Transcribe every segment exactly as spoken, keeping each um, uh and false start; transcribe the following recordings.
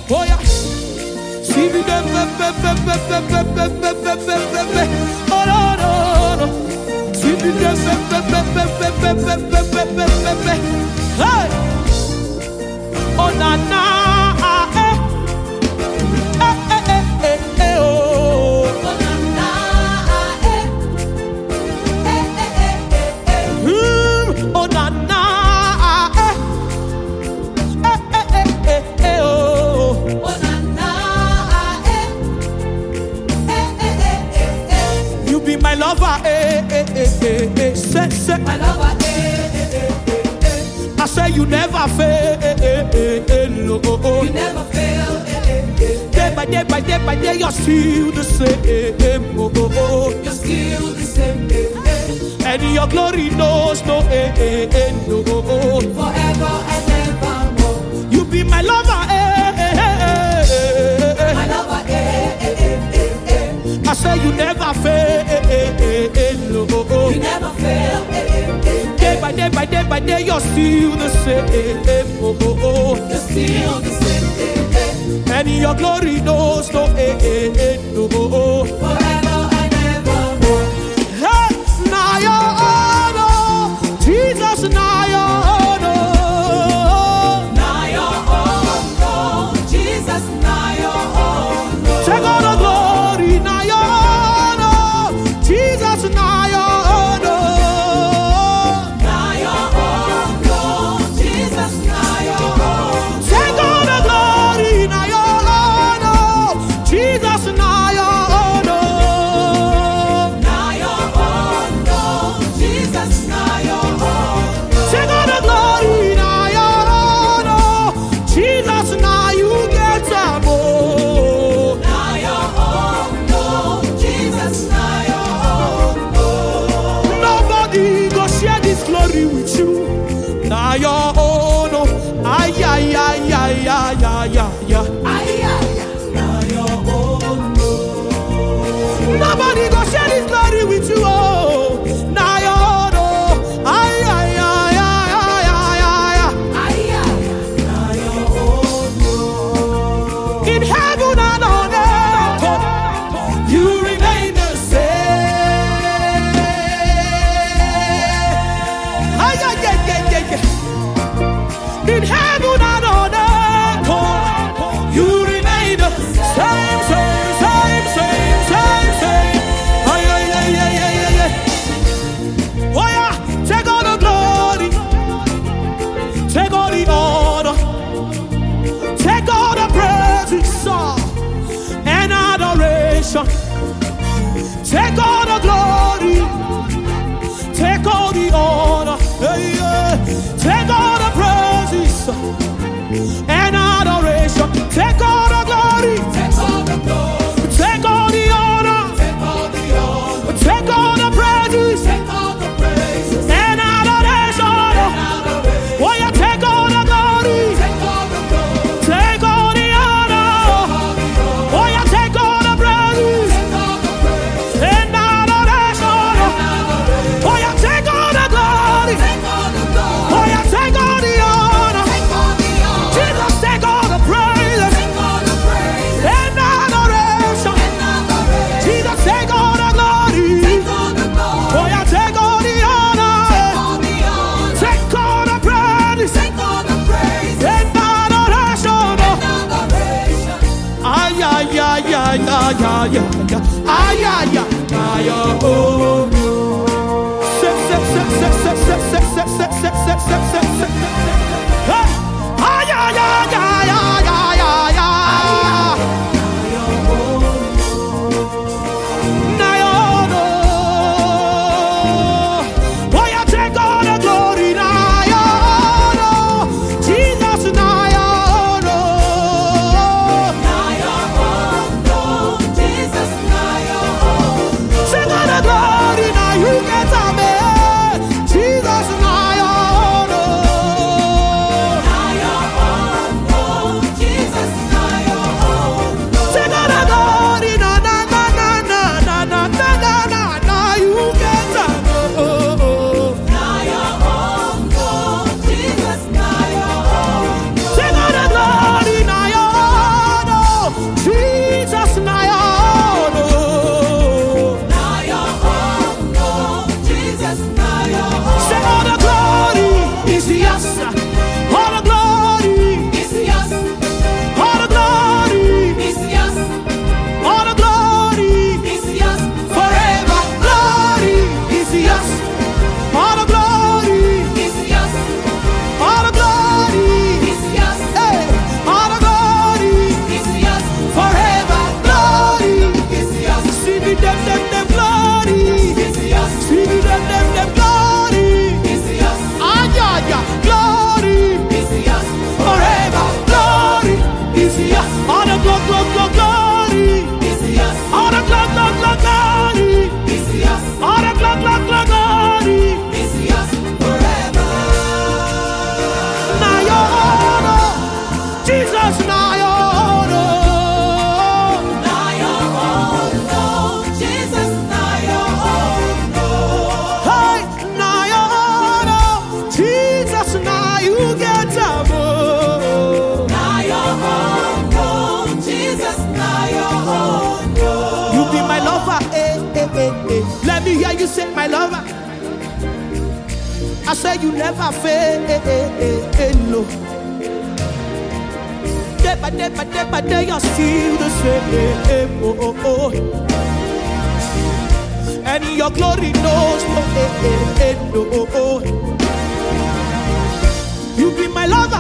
Oh yeah. See me them. Oh no no no. See me them. Hey. Oh na na. My lover, eh, eh, eh, eh, eh, say, say. My lover, eh, eh, eh, eh, eh. I say you never fail, eh, eh, eh, eh, no. You never fail, eh, eh, eh. Day by day, by day, by day, you're still the same, oh, oh, oh. You're still the same, eh, eh. And your glory knows no, eh, eh, eh, no. Forever and ever more. You be my lover, eh, eh, eh, eh, eh. My lover, eh, eh, eh, eh, eh. I say you never fail, eh, eh, eh, eh, no. You never fail, eh, eh, eh. Day by day, by day, by day, you're still the same, oh, oh, oh. You're still the same, eh, eh. And your glory knows no, eh, eh, eh, no. Forever and ever more. Hey, now you're on, Jesus, now you're on, now you're on, Jesus, now you're on. Take all the glory, now you're on, Jesus, now you're on, now you're on, Jesus, now you're on. Take all the glory, now you're on, Jesus, now you're on, now you're on, Jesus, now you're on. Take all the glory, now you're on, Jesus, now you get some more. Now you're on, Jesus, now you're on. Nobody go share this glory with you. Now you're on, ay ay ay ay ay ay ay ay ay. Now you're on. Nobody go share this glory with you. Oh, now you're on, ay ay ay ay ay ay ay ay. Now you're on. In heaven and on earth, you remain the same. Ay ay ay ay ay ay. In heaven and on earth, you remain the same, same, same, same, same, same. Ay ay ay ay ay ay ay. Oh yeah, take all the glory, take all the honor, take all the praise, song and adoration. Take all the glory, take all the honor, hey, yeah. Take all the praises and adoration. Take all the glory, take all the glory, take all the honor, take all the honor, take all the praises, take all the praises and adoration. Oh yeah, take all the glory, take all the glory, take all the honor. Oh yeah, take all the praises, take all the praises and adoration. Oh yeah, take all the glory, take all the glory. Oh yeah, take all the honor, take all the honor. Jesus, take all the praises, take all the praises and adoration. Jesus, take all the glory, take all the glory. Oh yeah, take all the honor, take all the honor. Take all the praises, take all the praises and adoration. Ay ay ay ay ay ay ay ay ay ay ay oh. Se se se se se se se se se se se se se se. Hey! Ay ay ay ay ay ay ay ay. Now you're on. Oh yeah, take all the glory, now you're on. Jesus, now you're on. Now you're on, Jesus, now you're on. Take all the glory, now you get a man. Jesus, now you're on. I say you never fail. Day by day by day by day, you're still the same. Oh, oh, oh. And your glory knows no end. Oh, oh. You be my lover.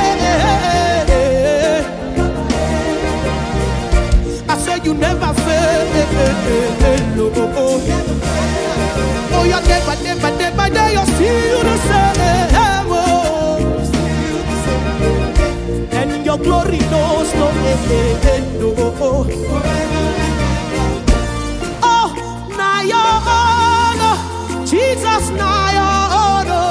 I say you never fail. Oh, oh. Oh, you're day by day by day by day, you're still the same. Oh. And your glory knows no end. Oh, oh. Oh, now your honor, Jesus, now your honor.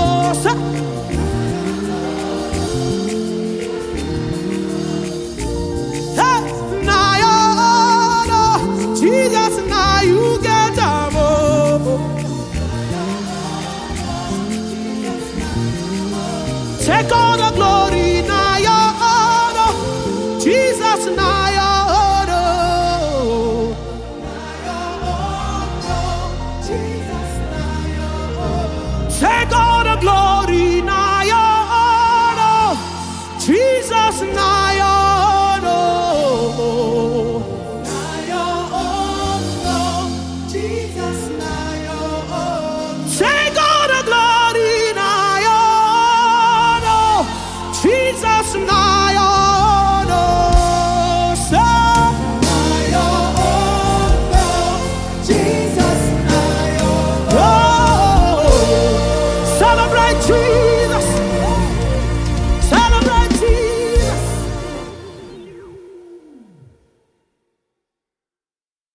Hey, now your honor, Jesus, now you get them. Take